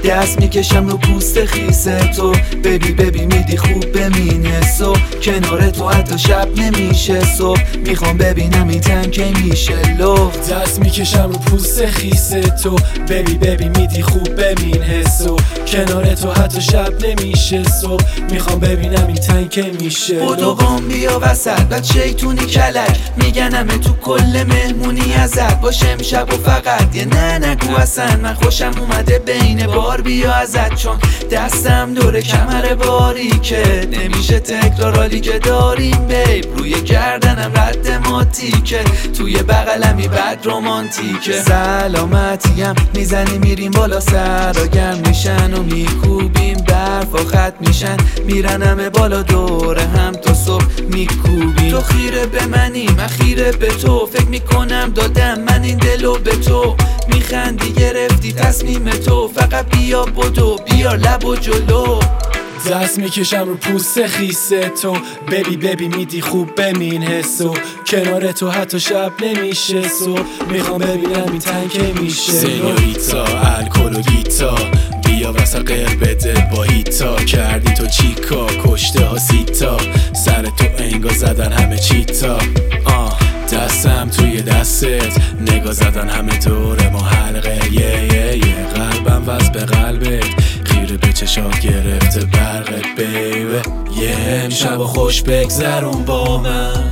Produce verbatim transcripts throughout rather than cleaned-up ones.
دست میکشم رو پوست خیس تو. ببی ببی میدی خوب بمین حسو، کنار تو حتی شب نمیشه صبح. میخوام ببینم این تن که میشه لخت. دست میکشم رو پوست خیس تو. ببی ببی میدی خوب بمین حسو، کنار تو حتی شب نمیشه صبح. میخوام ببینم این تن که میشه بودوغم بیا وسط بد شیطونی کلک، میگنمه تو کل مهمونی ازت باشه امشب و فقط یه نه نگو اصلا. من خوشم اومده بین بار بیا ازت، چون دستم دور کمر باریکه نمیشه تکرار حالی که داریم بیب. روی گردنم رد ماتیکه، توی بغلمی بد رومانتیکه. سلامتیم میزنی میریم بالا سرا گرم میشن و میکوبیم برف و خط میشن، میرن همه بالا دور هم تا صبح میکوبیم. تو خیره به منی من خیره به تو، فکر میکنم دادم من این دلو به تو. میخندی گرفتی تصمیم تو، فقط بیا بدو بیار لب و جلو. دست میکشم رو پوست خیس تو. ببی ببی میدی خوب بمین حسو، کنار تو حتی شب نمیشه صبح. میخوام ببینم این تن که میشه سینیوریتا الکل و گیتا، بیا واسه غیر بده با هیتا. کردی تو چیکا کشته ها سیتا، سر تو انگا زدن همه چیتا. آه دستم توی دستت، نگاه زدن همه دور ما حلقه. یه یه یه قلبم وز به قلبت، خیره به چشات گرفته برقت بیبه. یه امشب و خوش بگذرون با من،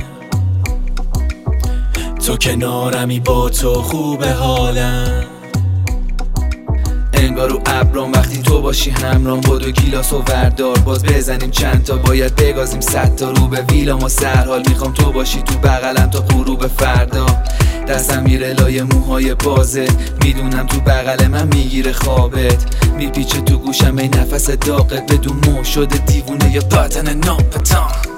تو کنارمی با تو خوبه حالم. انگار رو ابرام وقتی تو باشی همرام. بدو گیلاس و وردار باز بزنیم چند تا، باید بگازیم صد تا. رو به ویلا ما سرحال میخوام تو باشی تو بغلم تا غروب فردا. دستم میره لای موهای بازت، میدونم تو بغل من میگیره خوابت. میپیچه تو گوشم ای نفس داغت، بدون مو شده دیوونه یا بدن ناپتان.